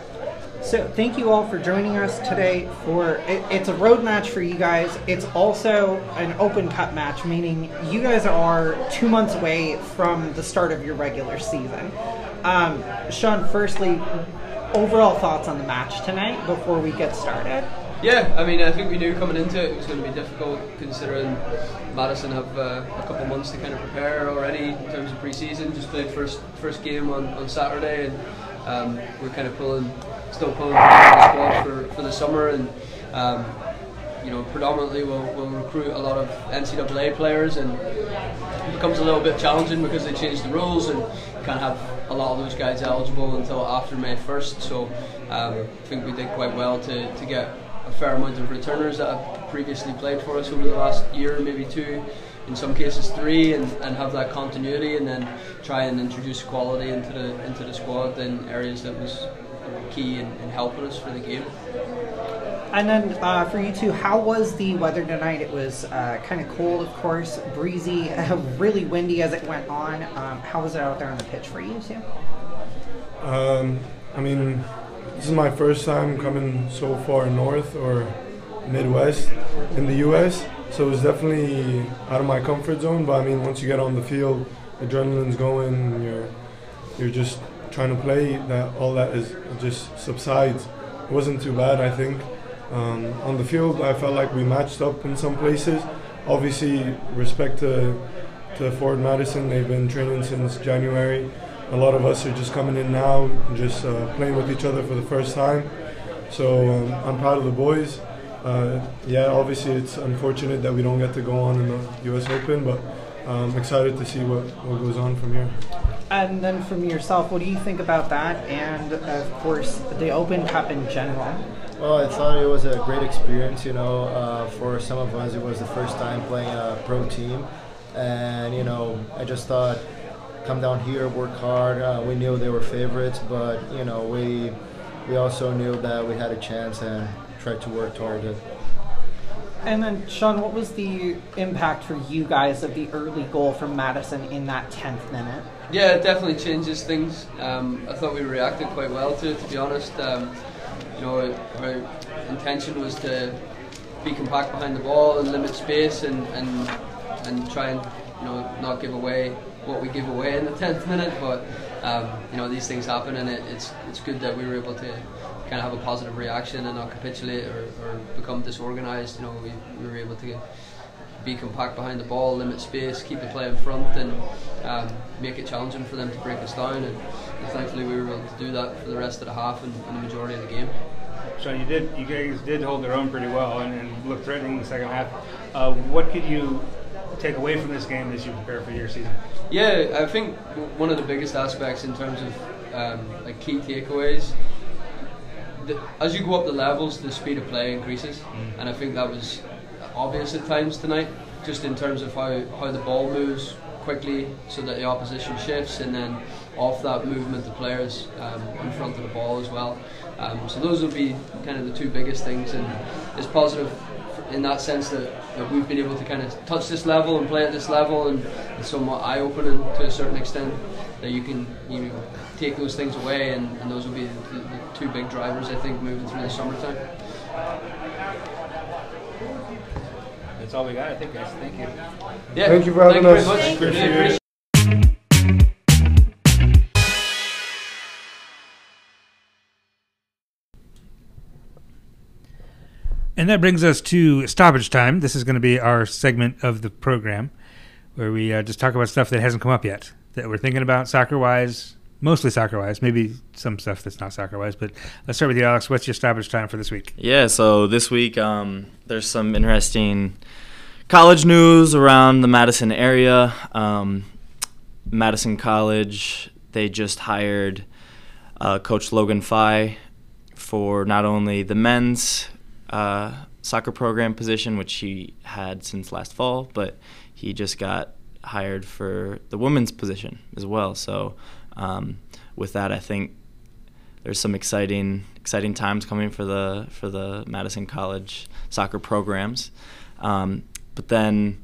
So thank you all for joining us today. For it, it's a road match for you guys. It's also an Open Cup match, meaning you guys are two months away from the start of your regular season. Um, Sean, firstly, overall thoughts on the match tonight before we get started? Yeah, I mean, I think we knew coming into it it was going to be difficult, considering Madison have uh, a couple months to kind of prepare already in terms of pre-season. Just played first first game on, on Saturday, and um, we're kind of pulling, still pulling the squad for, for the summer. And um, you know, predominantly we'll, we'll recruit a lot of N C double A players, and it becomes a little bit challenging because they changed the rules and can't have a lot of those guys eligible until after May first. So um, I think we did quite well to to get a fair amount of returners that have previously played for us over the last year, maybe two, in some cases three, and, and have that continuity, and then try and introduce quality into the into the squad in areas that was key in, in helping us for the game. And then uh, for you two, how was the weather tonight? It was uh, kind of cold, of course, breezy, uh, really windy as it went on. Um, how was it out there on the pitch for you two? Um, I mean, this is my first time coming so far north or Midwest in the U S, so it's definitely out of my comfort zone. But I mean, once you get on the field, adrenaline's going, and you're you're just trying to play. That all that is just subsides. It wasn't too bad, I think. Um, on the field, I felt like we matched up in some places. Obviously, respect to to Ford Madison. They've been training since January. A lot of us are just coming in now, just uh, playing with each other for the first time. So um, I'm proud of the boys. Uh, yeah, obviously it's unfortunate that we don't get to go on in the U S Open, but I'm excited to see what, what goes on from here. And then from yourself, what do you think about that? And of course, the Open Cup in general. Well, I thought it was a great experience. You know, uh, for some of us, it was the first time playing a pro team, and you know, I just thought, come down here, work hard. Uh, we knew they were favorites, but you know, we we also knew that we had a chance and tried to work toward it. And then, Sean, what was the impact for you guys of the early goal from Madison in that tenth minute? Yeah, it definitely changes things. Um, I thought we reacted quite well to it, to be honest. Um, you know, our intention was to be compact behind the ball and limit space, and, and, and try and, you know, not give away what we give away in the tenth minute, but um, you know, these things happen, and it, it's it's good that we were able to kind of have a positive reaction and not capitulate or, or become disorganized. You know, we, we were able to be compact behind the ball, limit space, keep the play in front, and um, make it challenging for them to break us down, and, and thankfully we were able to do that for the rest of the half and, and the majority of the game. So you did, you guys did hold their own pretty well and, and looked threatening in the second half. Uh, what could you take away from this game as you prepare for your season? Yeah, I think one of the biggest aspects in terms of um, like key takeaways, the, as you go up the levels, the speed of play increases, mm. and I think that was obvious at times tonight, just in terms of how, how the ball moves quickly so that the opposition shifts, and then off that movement the players um, in front of the ball as well. Um, so those will be kind of the two biggest things, and it's positive in that sense that, that we've been able to kind of touch this level and play at this level, and it's somewhat eye-opening to a certain extent that you can you know, take those things away, and, and those will be the, the two big drivers, I think, moving through the summertime. That's all we got, I think, guys. Thank you. Yeah, thank you for having thank us. You very much. Appreciate Really it. And that brings us to stoppage time. This is going to be our segment of the program where we uh, just talk about stuff that hasn't come up yet, that we're thinking about soccer-wise, mostly soccer-wise, maybe some stuff that's not soccer-wise. But let's start with you, Alex. What's your stoppage time for this week? Yeah, so this week um, there's some interesting college news around the Madison area. Um, Madison College, they just hired uh, Coach Logan Fye for not only the men's Uh, soccer program position, which he had since last fall, but he just got hired for the women's position as well. So um, with that, I think there's some exciting exciting times coming for the for the Madison College soccer programs. Um, but then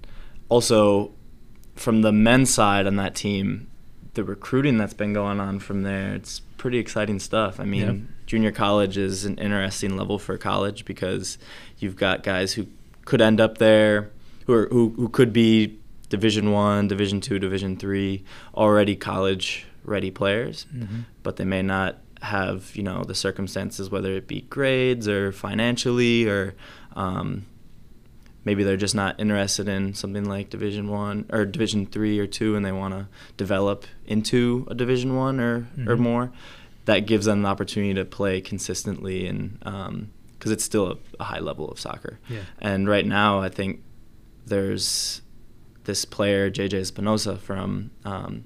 also from the men's side on that team, the recruiting that's been going on from there, it's pretty exciting stuff. I mean, yeah. Junior college is an interesting level for college because you've got guys who could end up there, who are, who, who could be Division One, Division Two, Division Three, already college-ready players, mm-hmm. but they may not have, you know, the circumstances, whether it be grades or financially, or um, maybe they're just not interested in something like Division One or Division Three or Two, and they want to develop into a Division One or mm-hmm. or more. That gives them the opportunity to play consistently, and because um, it's still a, a high level of soccer. Yeah. And right now, I think there's this player J J Espinosa from um,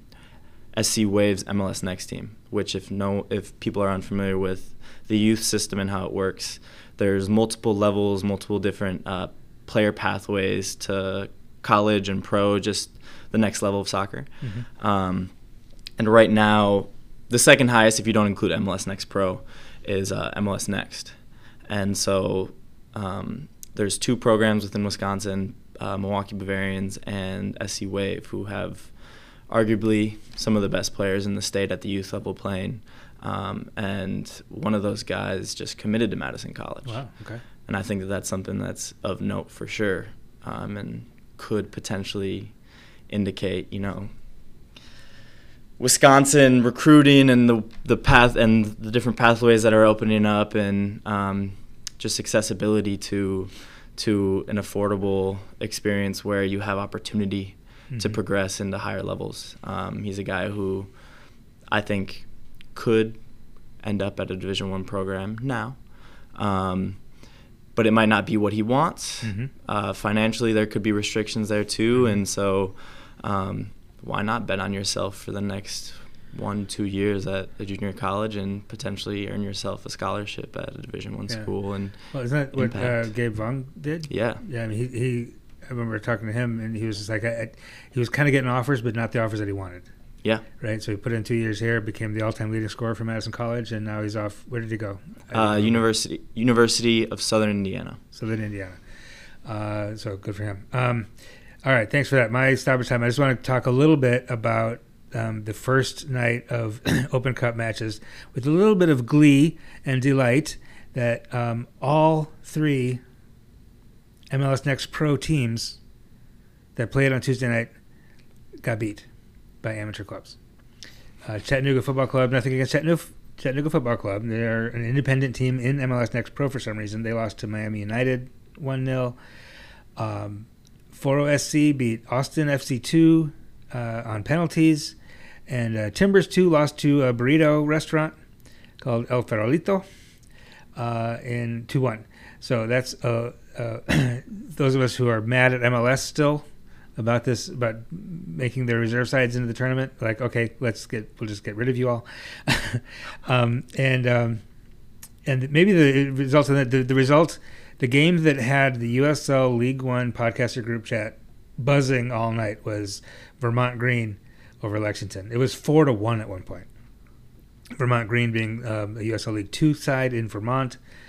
S C Waves M L S Next team, which if no if people are unfamiliar with the youth system and how it works, there's multiple levels, multiple different uh, player pathways to college and pro, just the next level of soccer. Mm-hmm. Um, and right now, the second highest, if you don't include M L S Next Pro, is uh, M L S Next. And so um, there's two programs within Wisconsin, uh, Milwaukee Bavarians and S C Wave, who have arguably some of the best players in the state at the youth level playing. Um, and one of those guys just committed to Madison College. Wow, okay. And I think that that's something that's of note for sure, um, and could potentially indicate, you know, Wisconsin recruiting and the the path and the different pathways that are opening up, and um, just accessibility to to an affordable experience where you have opportunity mm-hmm. to progress into higher levels. Um, he's a guy who I think could end up at a Division One program now, um, but it might not be what he wants. Mm-hmm. Uh, financially, there could be restrictions there too, mm-hmm. and so. Um, Why not bet on yourself for the next one, two years at a junior college and potentially earn yourself a scholarship at a Division One yeah. school? And well, isn't that what uh, Gabe Vaughn did? Yeah, yeah. I mean, he, he I remember talking to him, and he was just like, I, I, he was kind of getting offers, but not the offers that he wanted. Yeah, right. So he put in two years here, became the all-time leading scorer for Madison College, and now he's off. Where did he go? Uh, University University of Southern Indiana. Southern Indiana. Uh, so good for him. Um, All right, thanks for that. My stoppage time, I just want to talk a little bit about um, the first night of Open Cup matches with a little bit of glee and delight that um, all three M L S Next Pro teams that played on Tuesday night got beat by amateur clubs. Uh, Chattanooga Football Club, nothing against Chattanooga, Chattanooga Football Club. They're an independent team in M L S Next Pro for some reason. They lost to Miami United one nil. Um Foro S C beat Austin F C two uh, on penalties, and uh, Timbers two lost to a burrito restaurant called El Farolito uh, in two one. So that's uh, uh, those of us who are mad at M L S still about this, about making their reserve sides into the tournament. Like, okay, let's get, we'll just get rid of you all. um, and um, and maybe the result of that, the, the result. The game that had the U S L League One podcaster group chat buzzing all night was Vermont Green over Lexington. It was four to one at one point. Vermont Green being um, a U S L League Two side in Vermont.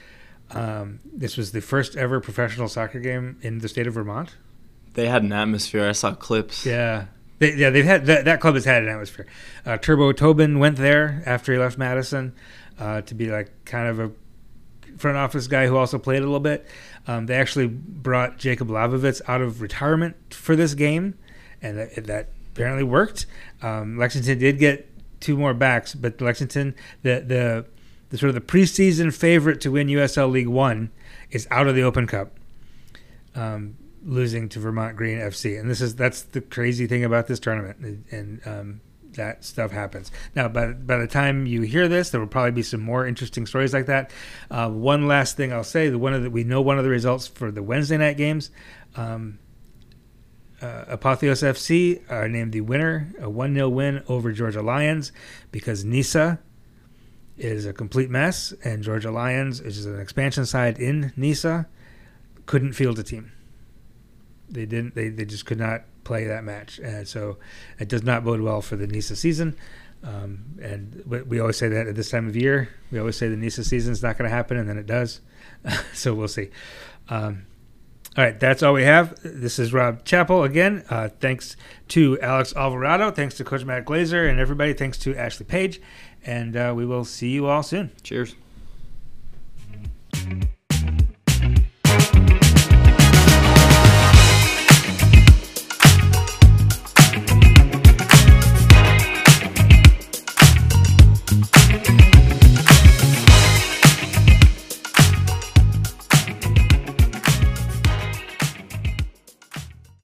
Um, this was the first ever professional soccer game in the state of Vermont. They had an atmosphere. I saw clips. Yeah. They, yeah, they've had that, that club has had an atmosphere. Uh, Turbo Tobin went there after he left Madison uh, to be like kind of a front office guy who also played a little bit. Um, they actually brought Jacob Lavovitz out of retirement for this game, and that, that apparently worked. Um, Lexington did get two more backs, but Lexington, the the the sort of the preseason favorite to win U S L League One, is out of the Open Cup, um, losing to Vermont Green F C. And this is that's the crazy thing about this tournament, and um, that stuff happens. Now, by by the time you hear this, there will probably be some more interesting stories like that. Uh, one last thing I'll say: the one of the, we know one of the results for the Wednesday night games. Um, Uh, Apotheos F C are named the winner, a one nil win over Georgia Lions, because Nisa is a complete mess, and Georgia Lions, which is an expansion side in Nisa, couldn't field a team. They didn't. They, they just could not play that match, and so it does not bode well for the Nisa season. Um, and we, we always say that at this time of year. We always say the Nisa season is not going to happen, and then it does. So we'll see. Um, All right, that's all we have. This is Rob Chappell again. Uh, thanks to Alex Alvarado. Thanks to Coach Matt Glazer and everybody. Thanks to Ashley Page. And uh, we will see you all soon. Cheers.